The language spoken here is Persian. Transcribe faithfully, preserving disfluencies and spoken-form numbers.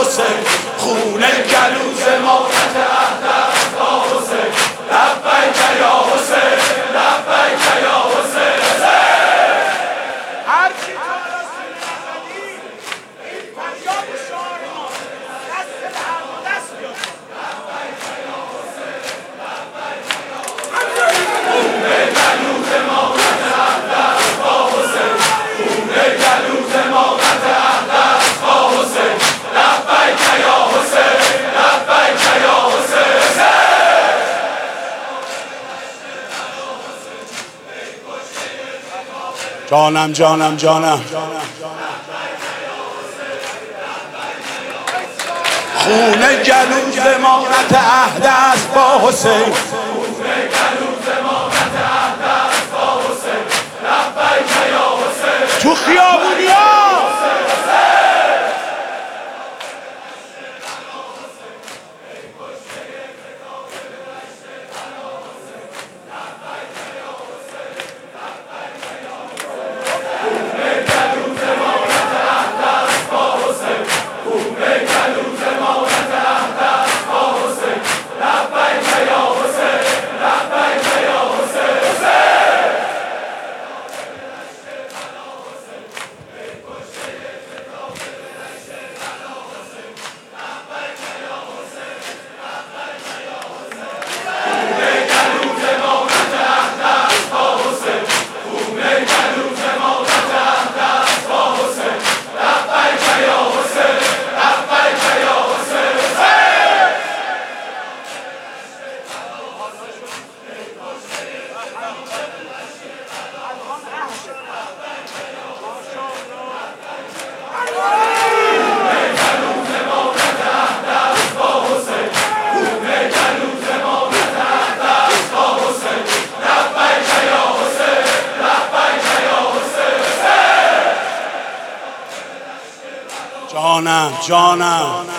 حسین، خون گلوز ماتت عهد است با حسین. لبیک یا حسین، لبیک یا حسین. هر چی تا رسول نزدی این فریاد شعار ما دست به هر دو دست بیاد. لبیک یا حسین، لبیک یا حسین. خون گلوز ماتت عهد است با حسین، خون گلوز ماتت عهد است با حسین. لبیک یا حسین، لبیک یا حسین. جانم جانم جانم خون گلوز ماتت عهد است با حسین، خون گلوز ماتت عهد است با حسین. لبیک یا حسین. تو خیابونیا جانم جانم